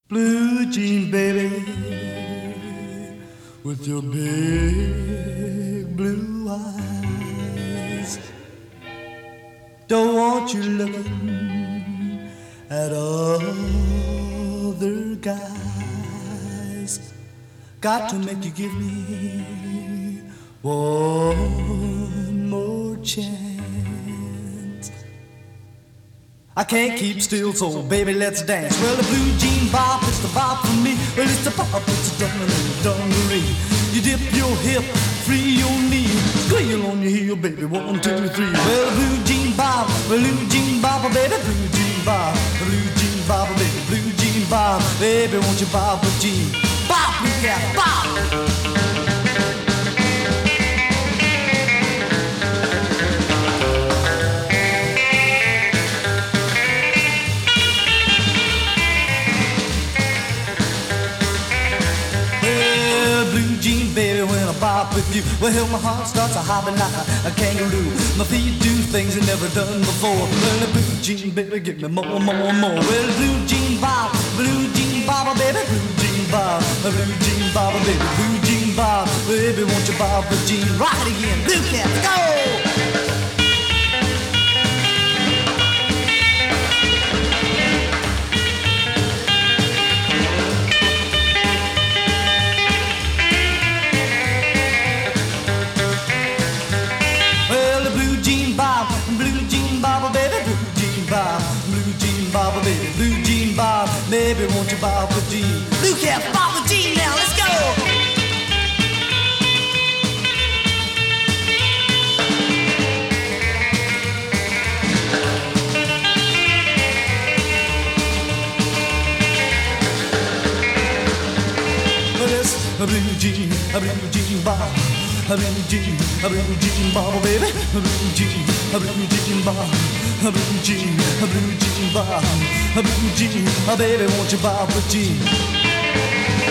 Blue jean baby, with your big blue eyes. Don't want you looking at other guys. Got to make you give me one more chance. I can't keep still, so baby, let's dance. Well, the blue jean bop, it's the bop for me. Well, it's the bop, it's the dungaree. You dip your hip, free your knee, squeal on your heel, baby, 1, 2, 3. Well, the blue jean bop, baby, blue jean bop, blue jean bop, baby, blue jean bop, baby, won't you bop a jean? Bop, blue cat, bop! Baby, when I bop with you, well, my heart starts a hopping like a kangaroo. My feet do things I never done before. Well, the blue jean, baby, give me more. Well, blue jean bop, baby, blue jean bop, baby, blue jean bop, baby, won't you bop a jean? Rock it again, blue cat, go! Baby, blue jean bob, baby, won't you bob a jean? Blue cat, bob a jean now, let's go! Well, it's a blue jean bob, a blue jean bob, baby, a blue jean bob. A blue jean bob, a blue jean, baby, won't you bob a jean?